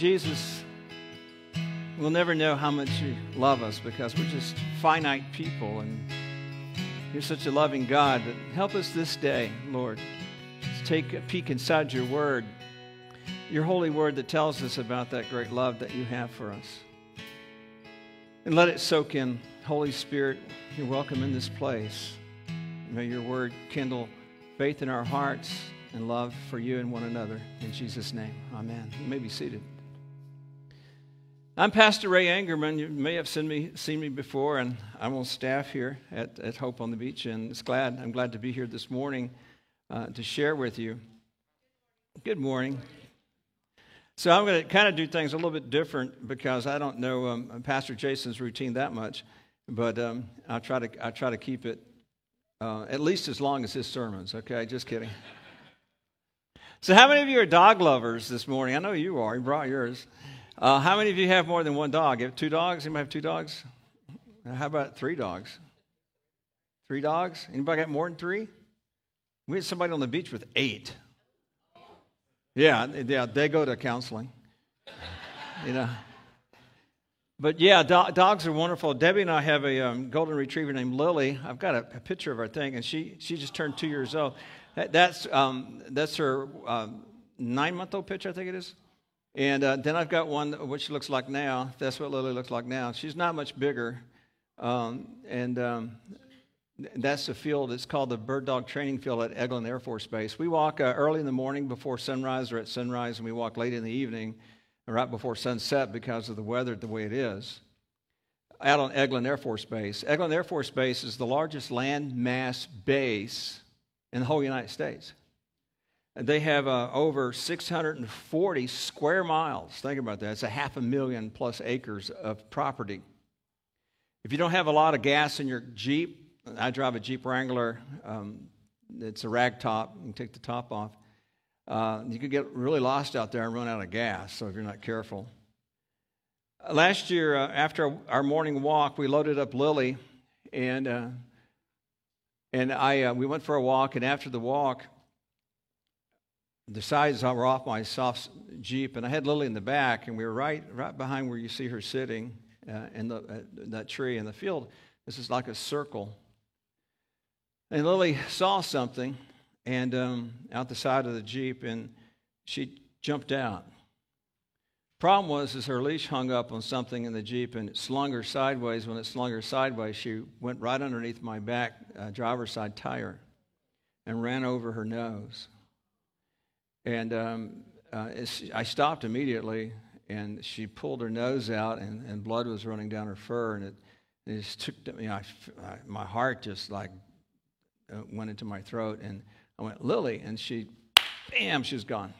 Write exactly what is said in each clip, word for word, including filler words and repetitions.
Jesus, we'll never know how much you love us because we're just finite people, and you're such a loving God. But help us this day, Lord, to take a peek inside your word, your holy word that tells us about that great love that you have for us. And let it soak in. Holy Spirit, you're welcome in this place. May your word kindle faith in our hearts and love for you and one another. In Jesus' name, amen. You may be seated. I'm Pastor Ray Angerman. You may have seen me, seen me before, and I'm on staff here at, at Hope on the Beach, and it's glad, I'm glad to be here this morning uh, to share with you. Good morning. So I'm going to kind of do things a little bit different because I don't know um, Pastor Jason's routine that much, but um, I'll try to I'll try to keep it uh, at least as long as his sermons. Okay, just kidding. So how many of you are dog lovers this morning? I know you are. You brought yours. Uh, how many of you have more than one dog? You have two dogs? Anybody have two dogs? How about three dogs? Three dogs? Anybody got more than three? We had somebody on the beach with eight. Yeah, yeah, they go to counseling. You know. But yeah, do- dogs are wonderful. Debbie and I have a um, golden retriever named Lily. I've got a, a picture of her thing, and she she just turned two years old. That, that's um, that's her um, nine-month-old picture, I think it is. And uh, then I've got one which looks like now. That's what Lily looks like now. She's not much bigger. Um, and um, that's the field. It's called the Bird Dog Training Field at Eglin Air Force Base. We walk uh, early in the morning before sunrise or at sunrise, and we walk late in the evening right before sunset because of the weather the way it is out on Eglin Air Force Base. Eglin Air Force Base is the largest land mass base in the whole United States. They have uh, over six hundred forty square miles. Think about that. It's a half a million plus acres of property. If you don't have a lot of gas in your Jeep, I drive a Jeep Wrangler. Um, it's a rag top. You can take the top off. Uh, you could get really lost out there and run out of gas, so if you're not careful. Uh, last year, uh, after our morning walk, we loaded up Lily, and uh, and I uh, we went for a walk, and after the walk, the sides were off my soft Jeep, and I had Lily in the back, and we were right right behind where you see her sitting uh, in the, uh, that tree in the field. This is like a circle. And Lily saw something and um, out the side of the Jeep, and she jumped out. Problem was is her leash hung up on something in the Jeep, and it slung her sideways. When it slung her sideways, she went right underneath my back uh, driver's side tire and ran over her nose. And um, uh, I stopped immediately, and she pulled her nose out, and, and blood was running down her fur, and it, it just took to me. I, I, my heart just like uh, went into my throat, and I went, Lily, and she, bam, she was gone.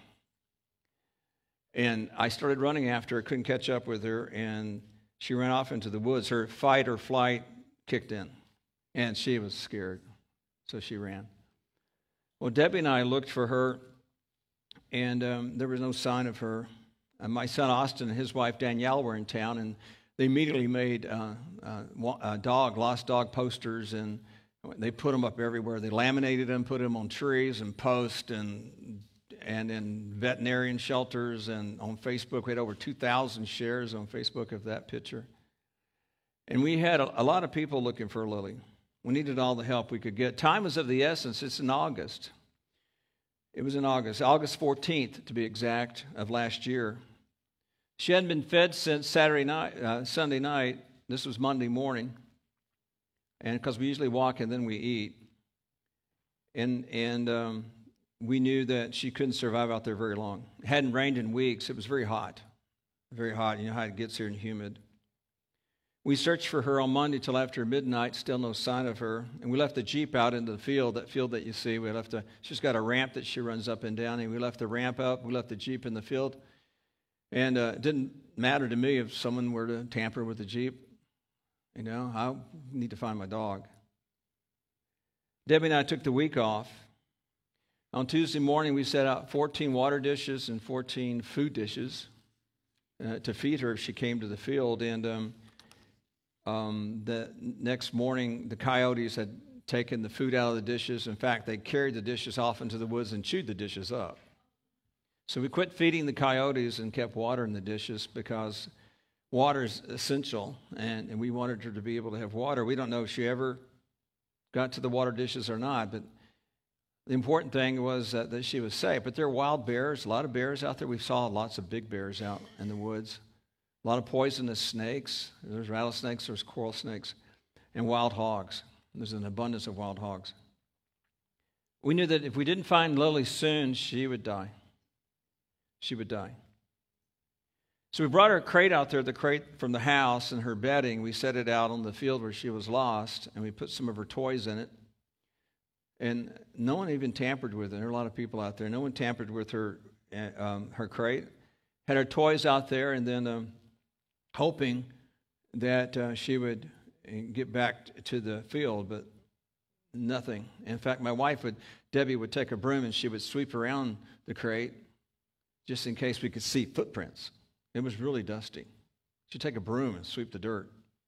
And I started running after her, couldn't catch up with her, and she ran off into the woods. Her fight or flight kicked in, and she was scared, so she ran. Well, Debbie and I looked for her, and um, there was no sign of her. And my son Austin and his wife Danielle were in town, and they immediately made uh, uh, uh, dog, lost dog posters, and they put them up everywhere. They laminated them, put them on trees and posts, and and in veterinarian shelters, and on Facebook. We had over two thousand shares on Facebook of that picture. And we had a, a lot of people looking for Lily. We needed all the help we could get. Time was of the essence. It's in August. It was in August, August fourteenth to be exact, of last year. She hadn't been fed since Saturday night, uh, Sunday night. This was Monday morning, and because we usually walk and then we eat, and and um, we knew that she couldn't survive out there very long. It hadn't rained in weeks. It was very hot, very hot. You know how it gets here and humid. We searched for her on Monday till after midnight, still no sign of her. And we left the Jeep out into the field, that field that you see. We left a, she's got a ramp that she runs up and down, and we left the ramp up. We left the Jeep in the field. And uh, it didn't matter to me if someone were to tamper with the Jeep. You know, I need to find my dog. Debbie and I took the week off. On Tuesday morning, we set out fourteen water dishes and fourteen food dishes uh, to feed her if she came to the field. And um, Um, the next morning, the coyotes had taken the food out of the dishes. In fact, they carried the dishes off into the woods and chewed the dishes up. So we quit feeding the coyotes and kept water in the dishes because water is essential, and, and we wanted her to be able to have water. We don't know if she ever got to the water dishes or not, but the important thing was uh, that she was safe. But there are wild bears, a lot of bears out there. We saw lots of big bears out in the woods, a lot of poisonous snakes. There's rattlesnakes, there's coral snakes, and wild hogs. There's an abundance of wild hogs. We knew that if we didn't find Lily soon, she would die. She would die. So we brought her crate out there, the crate from the house and her bedding. We set it out on the field where she was lost, and we put some of her toys in it. And no one even tampered with it. There are a lot of people out there. No one tampered with her um, her crate. Had her toys out there, and then um, hoping that uh, she would get back to the field, but nothing. In fact, my wife would, Debbie would take a broom and she would sweep around the crate just in case we could see footprints. It was really dusty. She'd take a broom and sweep the dirt.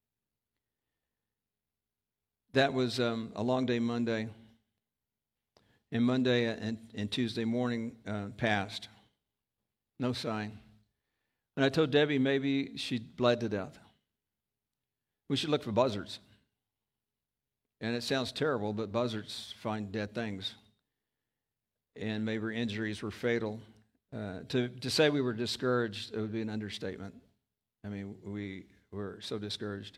That was um, a long day Monday. And Monday and, and Tuesday morning uh, passed. No sign. And I told Debbie maybe she bled to death. We should look for buzzards. And it sounds terrible, but buzzards find dead things. And maybe her injuries were fatal. Uh, to, to say we were discouraged, it would be an understatement. I mean, we were so discouraged.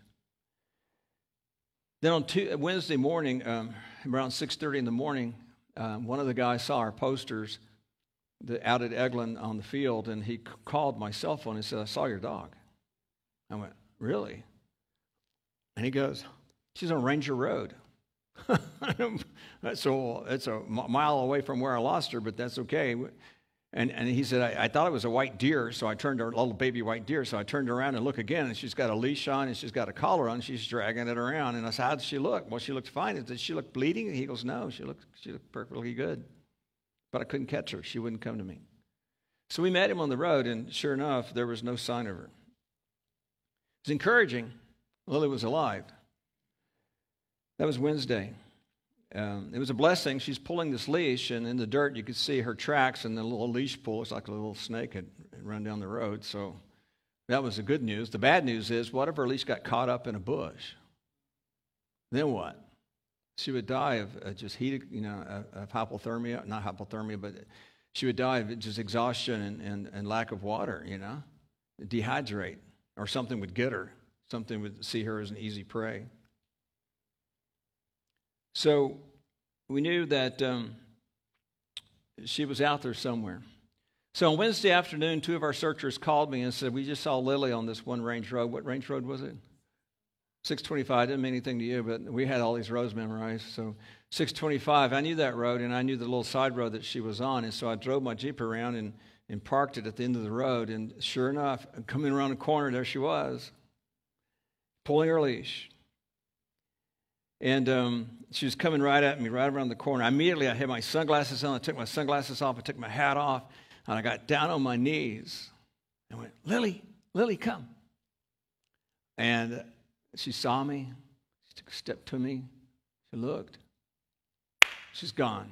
Then on two, Wednesday morning, um, around six thirty in the morning, um, one of the guys saw our posters the, out at Eglin on the field, and he c- called my cell phone and said, "I saw your dog." I went, "Really?" And he goes, "She's on Ranger Road." So it's a mile away from where I lost her, but that's okay. And and he said, I, I thought it was a white deer, so I turned her, a little baby white deer, so I turned around and looked again, and she's got a leash on, and she's got a collar on, and she's dragging it around. And I said, "How does she look?" "Well, she looked fine." Did she look bleeding? And he goes, "No, she looked, she looked perfectly good." But I couldn't catch her. She wouldn't come to me. So we met him on the road, and sure enough, there was no sign of her. It was encouraging. Lily was alive. That was Wednesday. Um, it was a blessing. She's pulling this leash, and in the dirt you could see her tracks, and the little leash pull. It's like a little snake had run down the road. So that was the good news. The bad news is, what if her leash got caught up in a bush? Then what? She would die of uh, just heat, you know, of, of hypothermia, not hypothermia, but she would die of just exhaustion and, and, and lack of water, you know, dehydrate, or something would get her. Something would see her as an easy prey. So we knew that um, she was out there somewhere. So on Wednesday afternoon, two of our searchers called me and said, "We just saw Lily on this one range road." What range road was it? six twenty-five. Didn't mean anything to you, but we had all these roads memorized. So six twenty-five, I knew that road, and I knew the little side road that she was on. And so I drove my Jeep around and, and parked it at the end of the road. And sure enough, coming around the corner, there she was, pulling her leash. And um, she was coming right at me, right around the corner. Immediately, I had my sunglasses on. I took my sunglasses off. I took my hat off. And I got down on my knees and went, "Lily, Lily, come." And she saw me. She took a step to me. She looked. She's gone.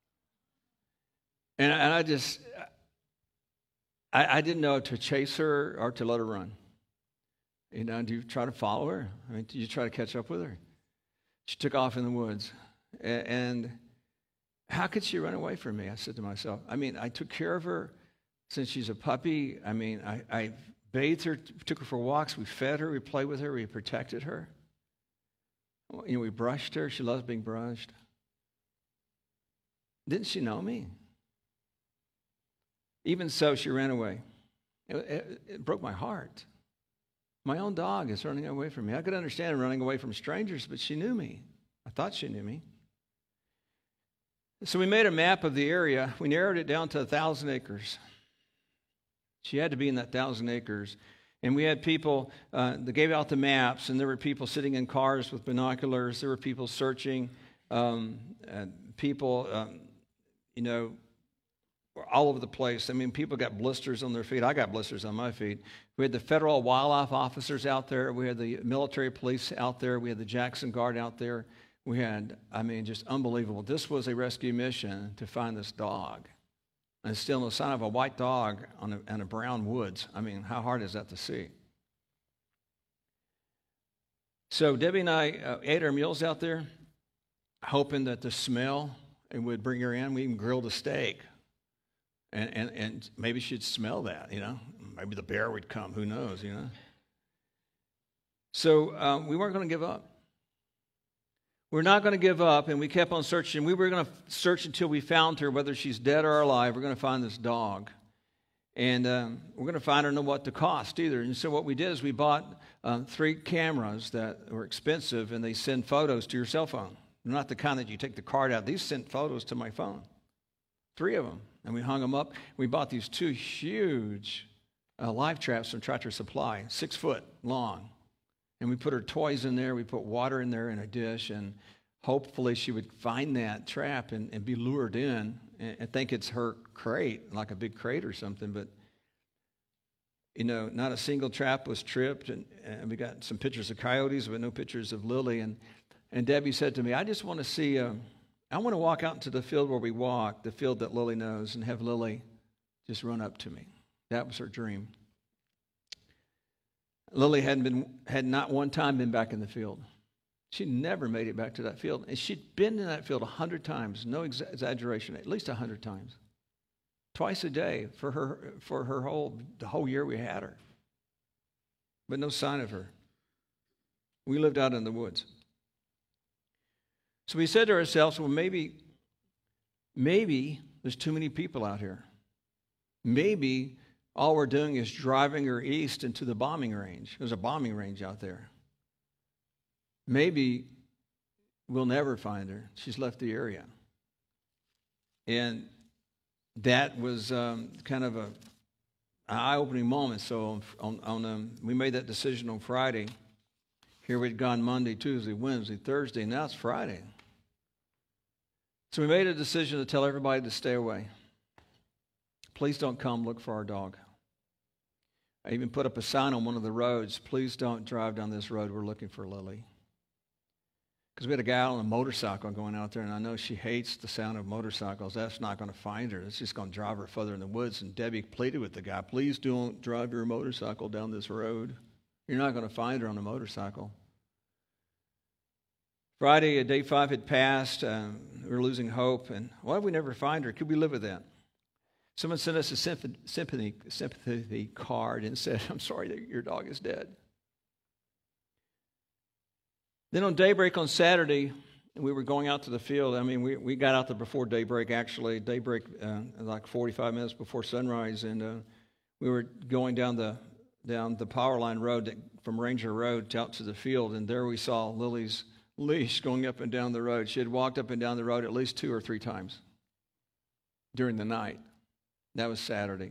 And, and I just, I, I didn't know to chase her or to let her run. You know, do you try to follow her? I mean, do you try to catch up with her? She took off in the woods. And how could she run away from me? I said to myself. I mean, I took care of her since she's a puppy. I mean, I, I bathed her, took her for walks. We fed her. We played with her. We protected her. You know, we brushed her. She loves being brushed. Didn't she know me? Even so, she ran away. It, it, it broke my heart. My own dog is running away from me. I could understand running away from strangers, but she knew me. I thought she knew me. So we made a map of the area. We narrowed it down to a thousand acres. She had to be in that thousand acres. And we had people uh, that gave out the maps, and there were people sitting in cars with binoculars. There were people searching. Um, uh, people, um, you know, all over the place. I mean, people got blisters on their feet. I got blisters on my feet. We had the federal wildlife officers out there. We had the military police out there. We had the Jackson Guard out there. We had, I mean, just unbelievable. This was a rescue mission to find this dog. And still no sign of a white dog on a, on a brown woods. I mean, how hard is that to see? So Debbie and I uh, ate our meals out there, hoping that the smell it would bring her in. We even grilled a steak. And, and, and maybe she'd smell that, you know. Maybe the bear would come. Who knows, you know. So um, we weren't going to give up. We're not going to give up, and we kept on searching. We were going to search until we found her, whether she's dead or alive. We're going to find this dog. And um, we're going to find her and know what the cost either. And so what we did is we bought um, three cameras that were expensive, and they send photos to your cell phone. They're not the kind that you take the card out. These sent photos to my phone. Three of them. And we hung them up. We bought these two huge uh, live traps from Tractor Supply, six foot long. And we put her toys in there. We put water in there in a dish. And hopefully she would find that trap and, and be lured in and, and think it's her crate, like a big crate or something. But, you know, not a single trap was tripped. And, and we got some pictures of coyotes, but no pictures of Lily. And, and Debbie said to me, I just want to see, uh, I want to walk out into the field where we walk, the field that Lily knows, and have Lily just run up to me. That was her dream. Lily hadn't been, had not one time been back in the field. She never made it back to that field. And she'd been in that field a hundred times, no exa- exaggeration, at least a hundred times. Twice a day for her, for her whole, the whole year we had her. But no sign of her. We lived out in the woods. So we said to ourselves, well, maybe, maybe there's too many people out here. Maybe all we're doing is driving her east into the bombing range. There's a bombing range out there. Maybe we'll never find her. She's left the area. And that was um, kind of a, an eye-opening moment. So on, on um, we made that decision on Friday. Here we'd gone Monday, Tuesday, Wednesday, Thursday, and now it's Friday. So we made a decision to tell everybody to stay away. Please don't come look for our dog. I even put up a sign on one of the roads, please don't drive down this road, we're looking for Lily. Because we had a gal on a motorcycle going out there, and I know she hates the sound of motorcycles. That's not going to find her. It's just going to drive her further in the woods. And Debbie pleaded with the guy, please don't drive your motorcycle down this road. You're not going to find her on a motorcycle. Friday, day five had passed. Um, we were losing hope. And why did we never find her? Could we live with that? Someone sent us a sympathy, sympathy, sympathy card and said, I'm sorry that your dog is dead. Then on daybreak on Saturday, we were going out to the field. I mean, we, we got out there before daybreak, actually. Daybreak, uh, like forty-five minutes before sunrise. And uh, we were going down the down the power line road that, from Ranger Road out to the field. And there we saw Lily's leash going up and down the road. She had walked up and down the road at least two or three times during the night. That was Saturday.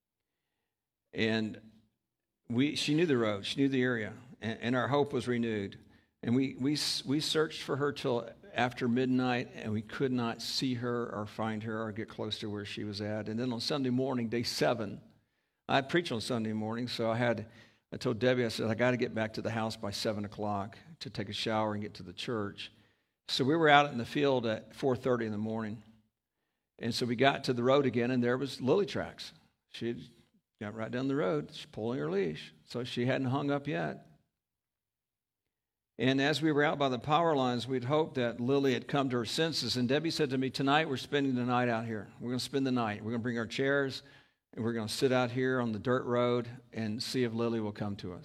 And we she knew the road. She knew the area. And, and our hope was renewed. And we, we, we searched for her till after midnight, and we could not see her or find her or get close to where she was at. And then on Sunday morning, day seven, I preach on Sunday morning, so I had, I told Debbie, I said, I got to get back to the house by seven o'clock to take a shower and get to the church. So we were out in the field at four thirty in the morning. And so we got to the road again, and there was Lily tracks. She had got right down the road, she's pulling her leash. So she hadn't hung up yet. And as we were out by the power lines, we'd hoped that Lily had come to her senses. And Debbie said to me, tonight we're spending the night out here. We're going to spend the night. We're going to bring our chairs, and we're going to sit out here on the dirt road and see if Lily will come to us.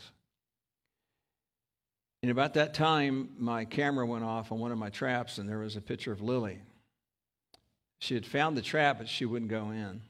And about that time, my camera went off on one of my traps, and there was a picture of Lily. She had found the trap, but she wouldn't go in.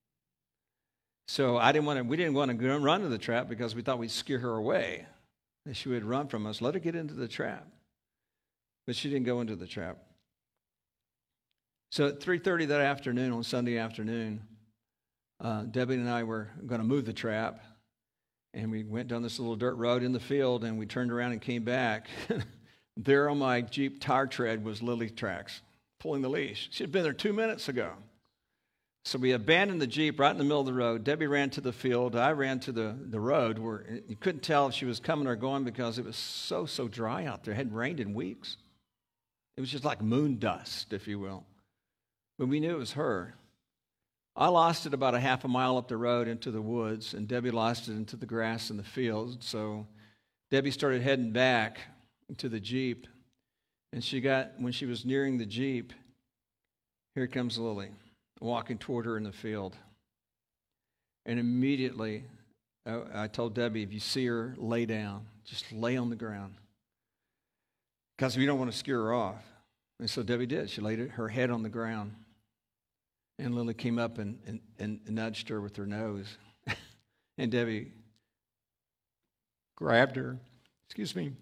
So I didn't want to, we didn't want to run to the trap because we thought we'd scare her away. That she would run from us. Let her get into the trap. But she didn't go into the trap. So at three thirty that afternoon, on Sunday afternoon, uh, Debbie and I were going to move the trap. And we went down this little dirt road in the field, and we turned around and came back. There on my Jeep tire tread was Lily tracks, pulling the leash. She had been there two minutes ago. So we abandoned the Jeep right in the middle of the road. Debbie ran to the field. I ran to the, the road where you couldn't tell if she was coming or going because it was so, so dry out there. It hadn't rained in weeks. It was just like moon dust, if you will. But we knew it was her. I lost it about a half a mile up the road into the woods, and Debbie lost it into the grass in the field. So Debbie started heading back to the Jeep, and she got, when she was nearing the Jeep, here comes Lily, walking toward her in the field. And immediately, I, I told Debbie, if you see her, lay down. Just lay on the ground. Because we don't want to scare her off. And so Debbie did. She laid her head on the ground. And Lily came up and, and, and nudged her with her nose. And Debbie grabbed her. Excuse me.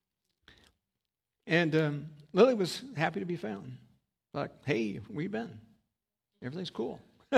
And um, Lily was happy to be found. Like, hey, where you been? Everything's cool.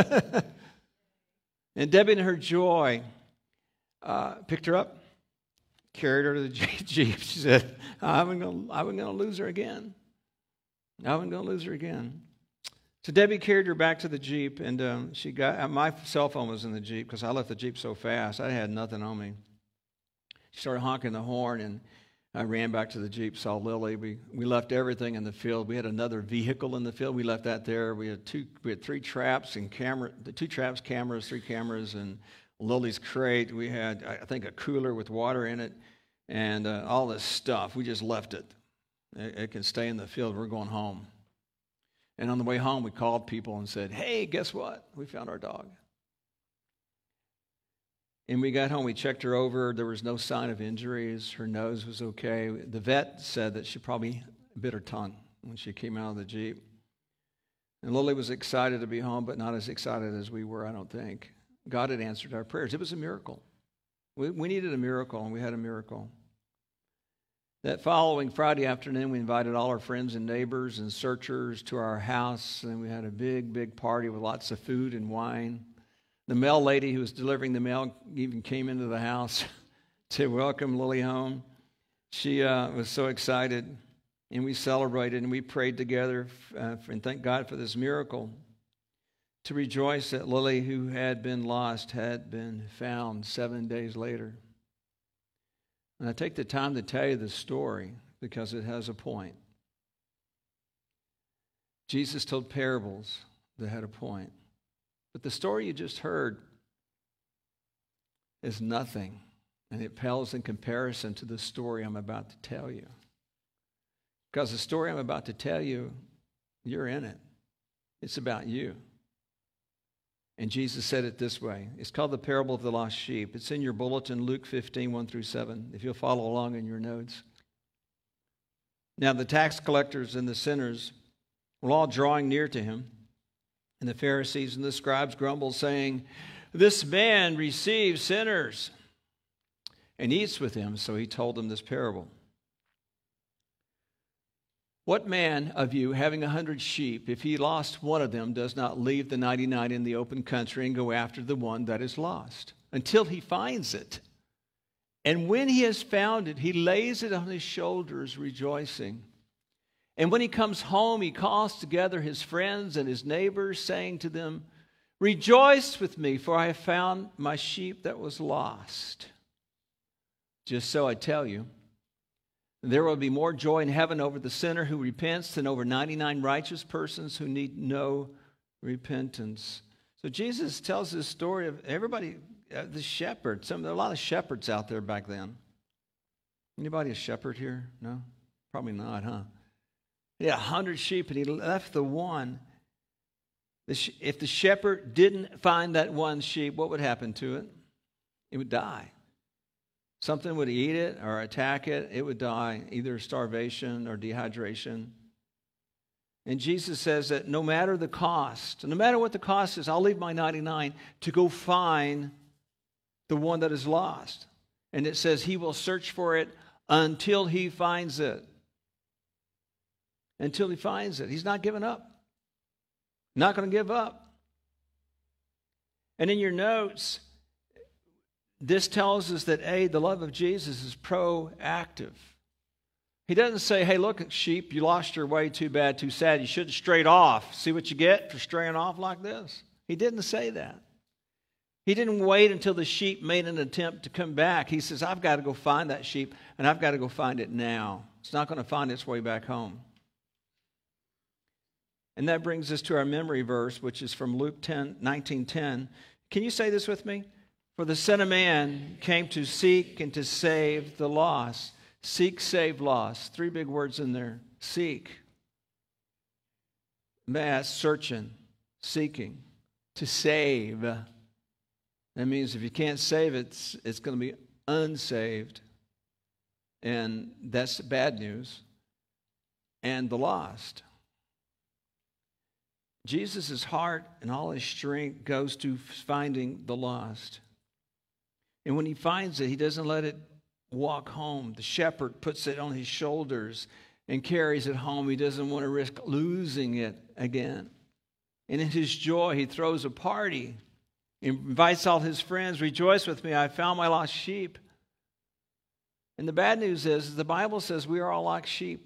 And Debbie, in her joy, uh, picked her up, carried her to the Jeep. She said, I wasn't going I wasn't going to lose her again. I wasn't going to lose her again. So Debbie carried her back to the Jeep, and um, she got, uh, my cell phone was in the Jeep because I left the Jeep so fast. I had nothing on me. She started honking the horn, and I ran back to the Jeep, saw Lily. We we left everything in the field. We had another vehicle in the field. We left that there. We had two, we had three traps and camera, the two traps, cameras, three cameras, and Lily's crate. We had, I think, a cooler with water in it, and uh, all this stuff. We just left it. it. It can stay in the field. We're going home. And on the way home, we called people and said, hey, guess what? We found our dog. And we got home, we checked her over. There was no sign of injuries. Her nose was okay. The vet said that she probably bit her tongue when she came out of the Jeep. And Lily was excited to be home, but not as excited as we were, I don't think. God had answered our prayers. It was a miracle. We, we needed a miracle, and we had a miracle. That following Friday afternoon, we invited all our friends and neighbors and searchers to our house, and we had a big, big party with lots of food and wine. The mail lady who was delivering the mail even came into the house to welcome Lily home. She uh, was so excited, and we celebrated, and we prayed together uh, and thank God for this miracle, to rejoice that Lily, who had been lost, had been found seven days later. And I take the time to tell you this story because it has a point. Jesus told parables that had a point. But the story you just heard is nothing, and it pales in comparison to the story I'm about to tell you. Because the story I'm about to tell you, you're in it. It's about you. And Jesus said it this way. It's called the parable of the lost sheep. It's in your bulletin, Luke fifteen, one through seven, if you'll follow along in your notes. Now the tax collectors and the sinners were all drawing near to him. And the Pharisees and the scribes grumbled, saying, this man receives sinners and eats with them. So he told them this parable. What man of you, having a hundred sheep, if he lost one of them, does not leave the ninety-nine in the open country and go after the one that is lost until he finds it? And when he has found it, he lays it on his shoulders, rejoicing. And when he comes home, he calls together his friends and his neighbors, saying to them, rejoice with me, for I have found my sheep that was lost. Just so I tell you, there will be more joy in heaven over the sinner who repents than over ninety-nine righteous persons who need no repentance. So Jesus tells this story of everybody, uh, the shepherd. Some, there are a lot of shepherds out there back then. Anybody a shepherd here? No? Probably not, huh? He had a hundred sheep and he left the one. If the shepherd didn't find that one sheep, what would happen to it? It would die. Something would eat it or attack it. It would die, either starvation or dehydration. And Jesus says that no matter the cost, no matter what the cost is, I'll leave my ninety-nine to go find the one that is lost. And it says he will search for it until he finds it. Until he finds it. He's not giving up. Not going to give up. And in your notes, this tells us that, A, the love of Jesus is proactive. He doesn't say, hey, look, sheep, you lost your way, too bad, too sad. You should have strayed off. See what you get for straying off like this? He didn't say that. He didn't wait until the sheep made an attempt to come back. He says, I've got to go find that sheep, and I've got to go find it now. It's not going to find its way back home. And that brings us to our memory verse, which is from Luke ten, nineteen ten. Can you say this with me? For the Son of Man came to seek and to save the lost. Seek, save, lost. Three big words in there. Seek. Mass, searching, seeking. To save. That means if you can't save it, it's, it's going to be unsaved. And that's bad news. And the lost. Jesus' heart and all his strength goes to finding the lost. And when he finds it, he doesn't let it walk home. The shepherd puts it on his shoulders and carries it home. He doesn't want to risk losing it again. And in his joy, he throws a party. He invites all his friends, rejoice with me, I found my lost sheep. And the bad news is, the Bible says we are all like sheep.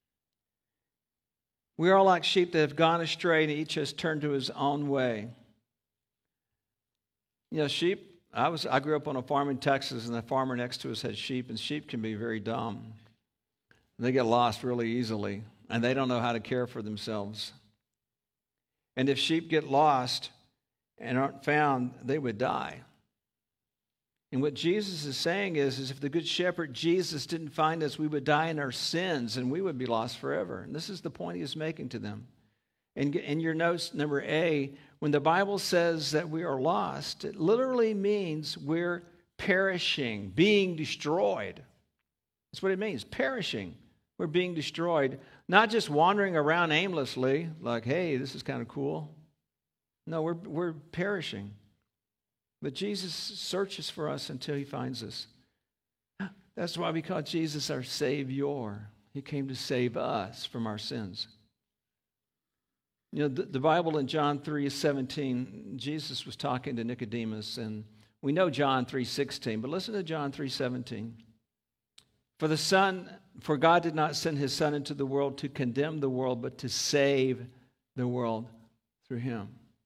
We are all like sheep that have gone astray, and each has turned to his own way. You know, sheep, I was I grew up on a farm in Texas, and the farmer next to us had sheep, and sheep can be very dumb. They get lost really easily, and they don't know how to care for themselves. And if sheep get lost and aren't found, they would die. And what Jesus is saying is, is if the Good Shepherd, Jesus, didn't find us, we would die in our sins and we would be lost forever. And this is the point he is making to them. And in your notes, number A, when the Bible says that we are lost, it literally means we're perishing, being destroyed. That's what it means, perishing. We're being destroyed, not just wandering around aimlessly, like, hey, this is kind of cool. No, we're we're perishing. But Jesus searches for us until he finds us. That's why we call Jesus our Savior. He came to save us from our sins. You know, the, the Bible in John three seventeen, Jesus was talking to Nicodemus, and we know John three sixteen, but listen to John three seventeen. For the Son, for God did not send his Son into the world to condemn the world, but to save the world through him.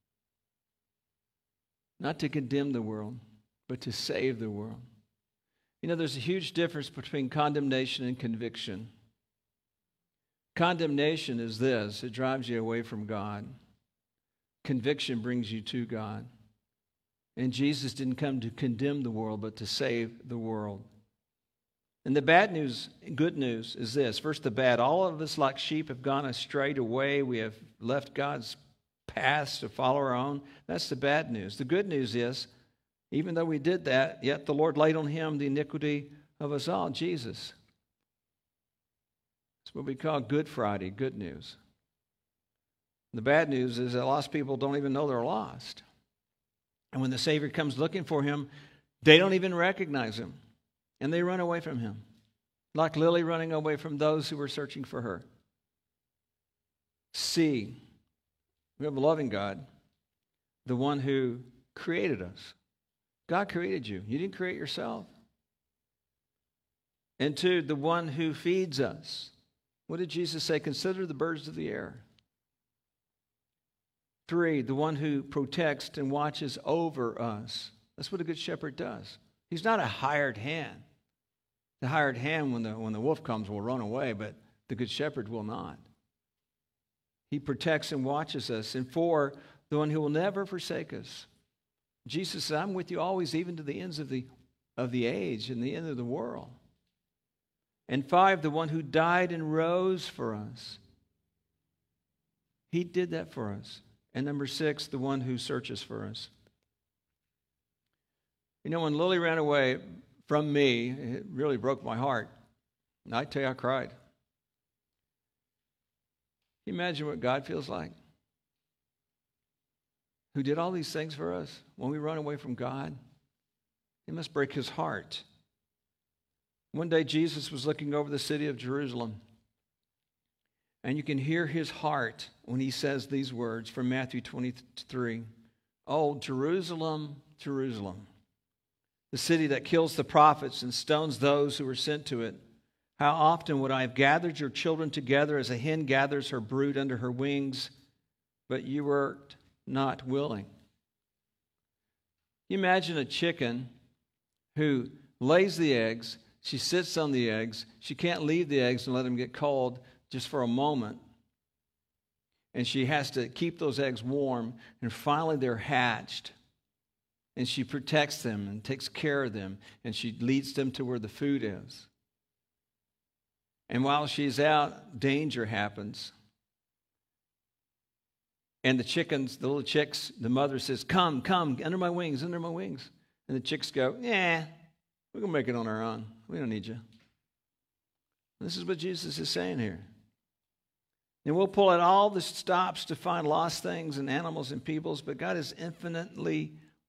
Not to condemn the world, but to save the world. You know, there's a huge difference between condemnation and conviction. Condemnation is this: it drives you away from God. Conviction brings you to God. And Jesus didn't come to condemn the world, but to save the world. And the bad news, good news, is this. First, the bad. All of us like sheep have gone astray away. We have left God's paths to follow our own. That's the bad news. The good news is, even though we did that, yet the Lord laid on him the iniquity of us all, Jesus. It's what we call Good Friday, good news. The bad news is that lost people don't even know they're lost. And when the Savior comes looking for him, they don't even recognize him. And they run away from him. Like Lily running away from those who were searching for her. See, we have a loving God, the one who created us. God created you. You didn't create yourself. And two, the one who feeds us. What did Jesus say? Consider the birds of the air. Three, the one who protects and watches over us. That's what a good shepherd does. He's not a hired hand. The hired hand, when the, when the wolf comes, will run away, but the good shepherd will not. He protects and watches us. And four, the one who will never forsake us. Jesus said, I'm with you always, even to the ends of the, of the age and the end of the world. And five, the one who died and rose for us. He did that for us. And number six, the one who searches for us. You know, when Lily ran away from me, it really broke my heart. And I tell you, I cried. Can you imagine what God feels like? Who did all these things for us? When we run away from God, it must break his heart. One day Jesus was looking over the city of Jerusalem, and you can hear his heart when he says these words from Matthew twenty-three. Oh, Jerusalem, Jerusalem, the city that kills the prophets and stones those who are sent to it. How often would I have gathered your children together as a hen gathers her brood under her wings, but you were not willing. You imagine a chicken who lays the eggs, she sits on the eggs, she can't leave the eggs and let them get cold just for a moment. And she has to keep those eggs warm, and finally they're hatched. And she protects them and takes care of them, and she leads them to where the food is. And while she's out, danger happens. And the chickens, the little chicks, the mother says, come, come, under my wings, under my wings. And the chicks go, yeah, we're going to make it on our own. We don't need you. This is what Jesus is saying here. And we'll pull out all the stops to find lost things and animals and peoples, but God is infinitely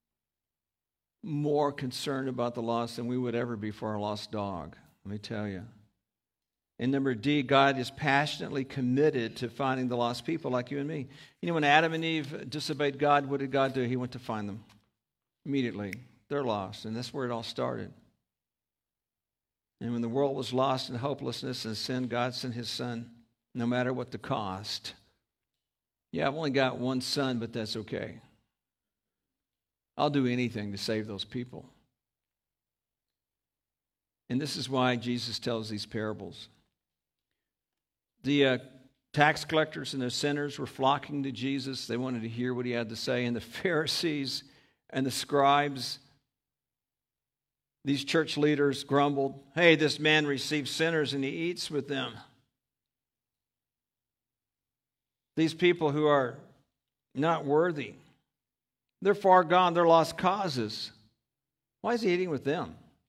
more concerned about the lost than we would ever be for our lost dog. Let me tell you. And number D, God is passionately committed to finding the lost people like you and me. You know, when Adam and Eve disobeyed God, what did God do? He went to find them immediately. They're lost, and that's where it all started. And when the world was lost in hopelessness and sin, God sent his son, no matter what the cost. Yeah, I've only got one son, but that's okay. I'll do anything to save those people. And this is why Jesus tells these parables. The uh, tax collectors and the sinners were flocking to Jesus. They wanted to hear what he had to say. And the Pharisees and the scribes, these church leaders, grumbled, hey, this man receives sinners and he eats with them. These people who are not worthy, they're far gone, they're lost causes. Why is he eating with them?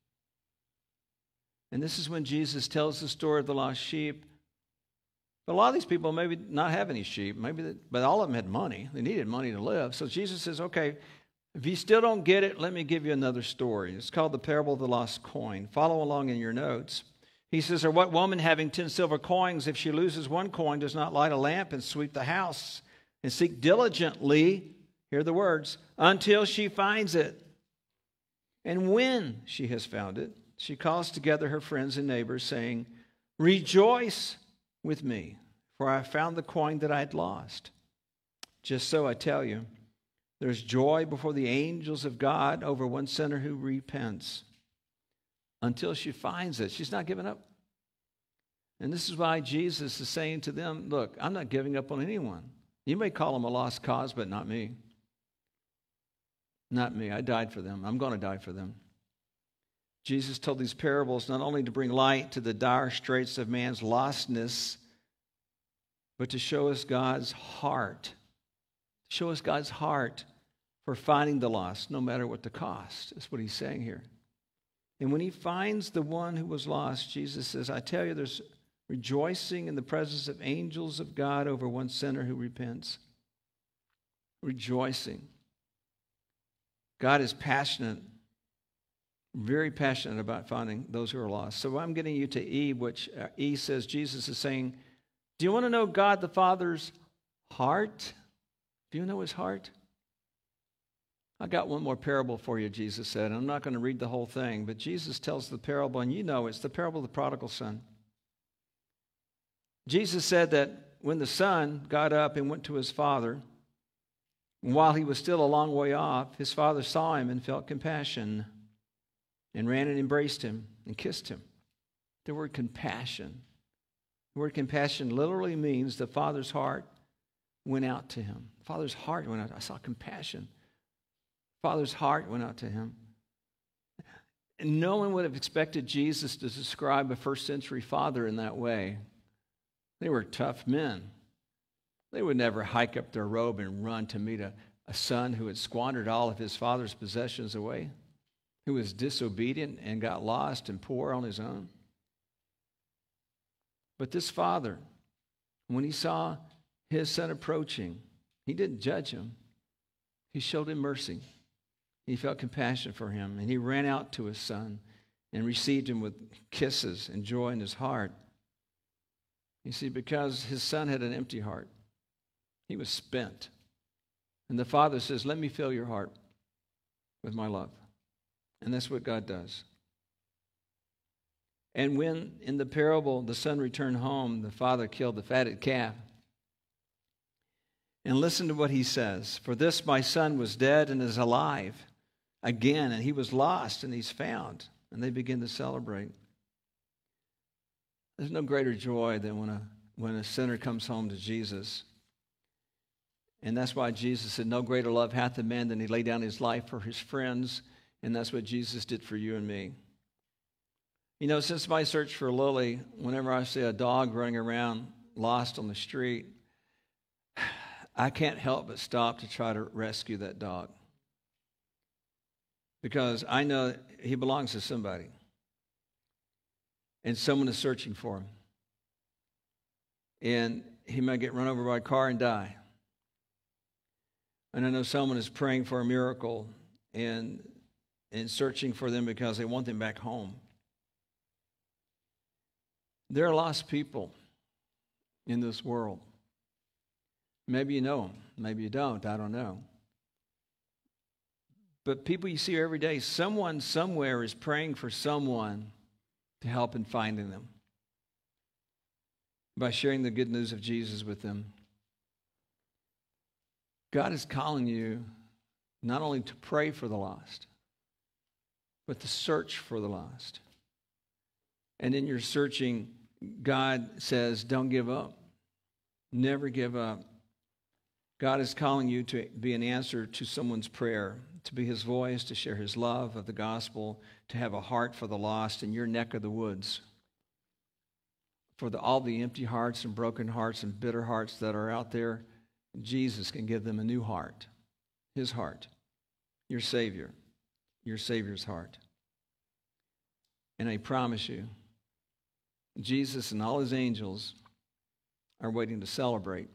And this is when Jesus tells the story of the lost sheep. But a lot of these people maybe not have any sheep, maybe, they, but all of them had money. They needed money to live. So Jesus says, okay, if you still don't get it, let me give you another story. It's called the parable of the lost coin. Follow along in your notes. He says, or what woman having ten silver coins, if she loses one coin, does not light a lamp and sweep the house and seek diligently, hear the words, until she finds it. And when she has found it, she calls together her friends and neighbors, saying, rejoice with me, for I found the coin that I had lost. Just so I tell you, there's joy before the angels of God over one sinner who repents until she finds it. She's not giving up. And this is why Jesus is saying to them, look, I'm not giving up on anyone. You may call them a lost cause, but not me. Not me. I died for them. I'm going to die for them. Jesus told these parables not only to bring light to the dire straits of man's lostness, but to show us God's heart. Show us God's heart for finding the lost, no matter what the cost. That's what he's saying here. And when he finds the one who was lost, Jesus says, I tell you, there's rejoicing in the presence of angels of God over one sinner who repents. Rejoicing. God is passionate, very passionate about finding those who are lost. So I'm getting you to E, which uh, E says Jesus is saying, do you want to know God the Father's heart? Do you know his heart? I got one more parable for you, Jesus said. I'm not going to read the whole thing, but Jesus tells the parable, and you know it's the parable of the prodigal son. Jesus said that when the son got up and went to his father, while he was still a long way off, his father saw him and felt compassion and ran and embraced him and kissed him. The word compassion. The word compassion literally means the father's heart went out to him. The father's heart went out. I saw compassion. The father's heart went out to him. And no one would have expected Jesus to describe a first century father in that way. They were tough men. They would never hike up their robe and run to meet a, a son who had squandered all of his father's possessions away, who was disobedient and got lost and poor on his own. But this father, when he saw his son approaching, he didn't judge him. He showed him mercy. He felt compassion for him, and he ran out to his son and received him with kisses and joy in his heart. You see, because his son had an empty heart. He was spent. And the father says, let me fill your heart with my love. And that's what God does. And when, in the parable, the son returned home, the father killed the fatted calf. And listen to what he says. For this my son was dead and is alive again, and he was lost and he's found. And they begin to celebrate. There's no greater joy than when a, when a sinner comes home to Jesus. And that's why Jesus said, no greater love hath a man than he laid down his life for his friends. And that's what Jesus did for you and me. You know, since my search for Lily, whenever I see a dog running around lost on the street, I can't help but stop to try to rescue that dog. Because I know he belongs to somebody. And someone is searching for him. And he might get run over by a car and die. And I know someone is praying for a miracle and, and searching for them because they want them back home. There are lost people in this world. Maybe you know them. Maybe you don't. I don't know. But people you see every day, someone somewhere is praying for someone to help in finding them by sharing the good news of Jesus with them. God is calling you not only to pray for the lost, but to search for the lost. And in your searching, God says, don't give up. Never give up. God is calling you to be an answer to someone's prayer, to be his voice, to share his love of the gospel, to have a heart for the lost in your neck of the woods. For the, all the empty hearts and broken hearts and bitter hearts that are out there, Jesus can give them a new heart, his heart, your Savior, your Savior's heart. And I promise you, Jesus and all his angels are waiting to celebrate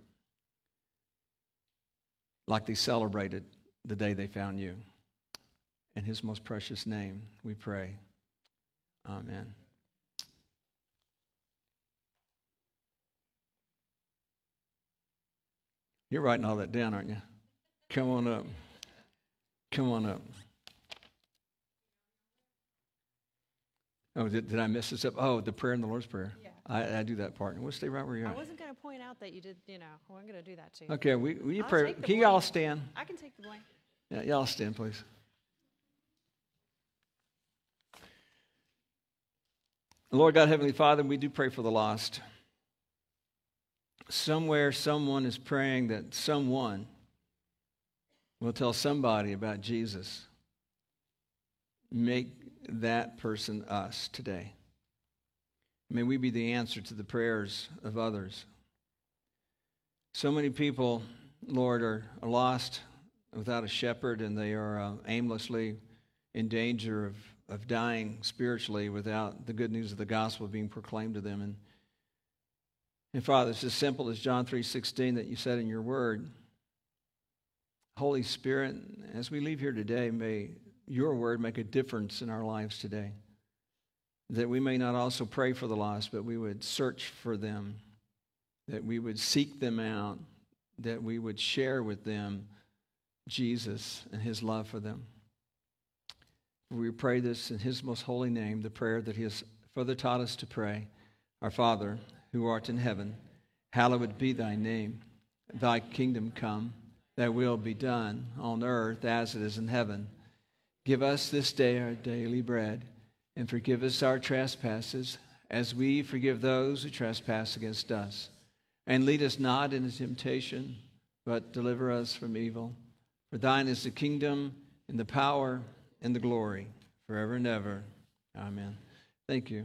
like they celebrated the day they found you. In his most precious name, we pray. Amen. You're writing all that down, aren't you? Come on up. Come on up. Oh, did, did I mess this up? Oh, the prayer in the Lord's Prayer. Yeah. I, I do that part. We'll stay right where you're at. I wasn't going to point out that you did, you know, I wasn't going to do that too. Okay, we, will you I'll pray? take the Can you blame. all stand? I can take the blame. Yeah, y'all stand, please. Lord God, Heavenly Father, we do pray for the lost. Somewhere, someone is praying that someone will tell somebody about Jesus. Make that person us today. May we be the answer to the prayers of others. So many people, Lord, are lost without a shepherd, and they are uh, aimlessly in danger of, of dying spiritually without the good news of the gospel being proclaimed to them. And, and Father, it's as simple as John three sixteen that you said in your word. Holy Spirit, as we leave here today, may your word make a difference in our lives today. That we may not also pray for the lost, but we would search for them, that we would seek them out, that we would share with them Jesus and his love for them. We pray this in his most holy name, the prayer that he has further taught us to pray. Our Father, who art in heaven, hallowed be thy name. Thy kingdom come, thy will be done on earth as it is in heaven. Give us this day our daily bread, and forgive us our trespasses, as we forgive those who trespass against us. And lead us not into temptation, but deliver us from evil. For thine is the kingdom, and the power, and the glory, forever and ever. Amen. Thank you.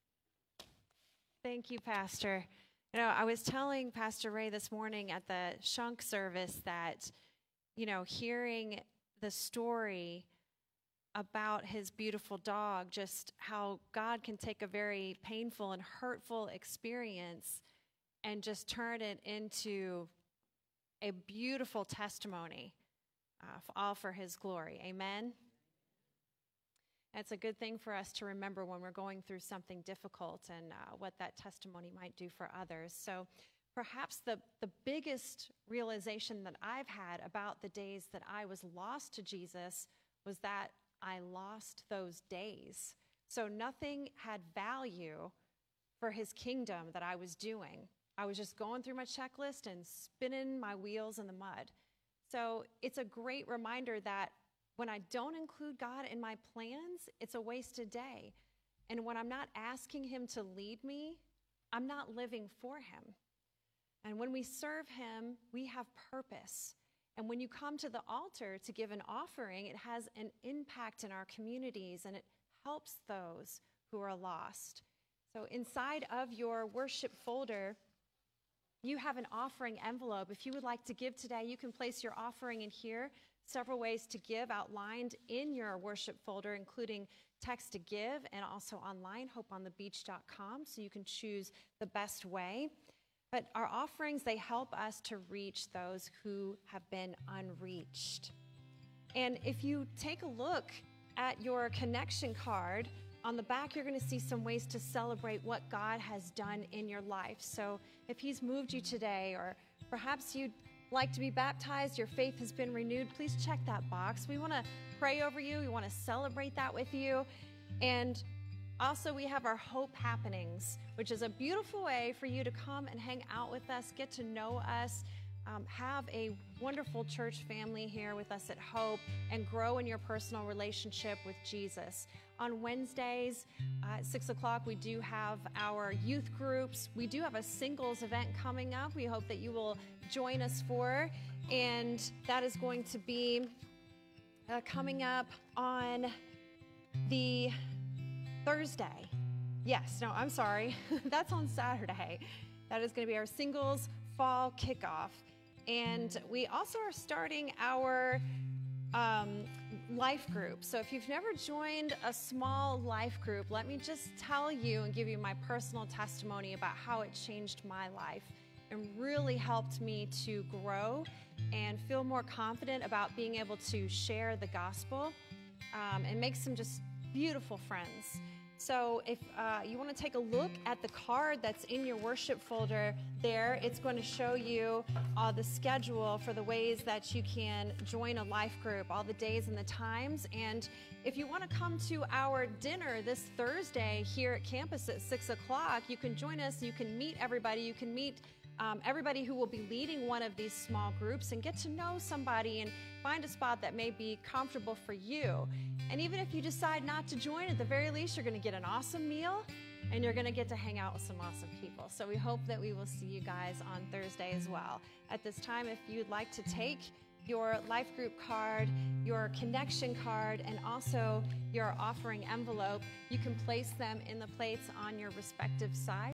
Thank you, Pastor. You know, I was telling Pastor Ray this morning at the Shunk service that, you know, hearing the story about his beautiful dog, just how God can take a very painful and hurtful experience and just turn it into a beautiful testimony, uh, all for his glory. Amen? It's a good thing for us to remember when we're going through something difficult and uh, what that testimony might do for others. So perhaps the, the biggest realization that I've had about the days that I was lost to Jesus was that I lost those days. So nothing had value for his kingdom that I was doing. I was just going through my checklist and spinning my wheels in the mud. So it's a great reminder that when I don't include God in my plans, it's a wasted day. And when I'm not asking him to lead me, I'm not living for him. And when we serve him, we have purpose. And when you come to the altar to give an offering, it has an impact in our communities, and it helps those who are lost. So inside of your worship folder, you have an offering envelope. If you would like to give today, you can place your offering in here. Several ways to give outlined in your worship folder, including text to give and also online, hope on the beach dot com, so you can choose the best way. But our offerings, they help us to reach those who have been unreached. And if you take a look at your connection card, on the back, you're going to see some ways to celebrate what God has done in your life. So if he's moved you today, or perhaps you'd like to be baptized, your faith has been renewed, please check that box. We want to pray over you. We want to celebrate that with you. And also, we have our Hope Happenings, which is a beautiful way for you to come and hang out with us, get to know us, um, have a wonderful church family here with us at Hope, and grow in your personal relationship with Jesus. On Wednesdays uh, at six o'clock, we do have our youth groups. We do have a singles event coming up. We hope that you will join us for, and that is going to be uh, coming up on the Thursday. Yes, no, I'm sorry. That's on Saturday. That is going to be our singles fall kickoff. And we also are starting our um, life group. So if you've never joined a small life group, let me just tell you and give you my personal testimony about how it changed my life and really helped me to grow and feel more confident about being able to share the gospel um, and make some just beautiful friends. So if uh, you want to take a look at the card that's in your worship folder there, it's going to show you uh, the schedule for the ways that you can join a life group, all the days and the times. And if you want to come to our dinner this Thursday here at campus at six o'clock, you can join us. You can meet everybody. You can meet Um, everybody who will be leading one of these small groups and get to know somebody and find a spot that may be comfortable for you. And even if you decide not to join, at the very least, you're going to get an awesome meal and you're going to get to hang out with some awesome people. So we hope that we will see you guys on Thursday as well. At this time, if you'd like to take your life group card, your connection card, and also your offering envelope, you can place them in the plates on your respective side.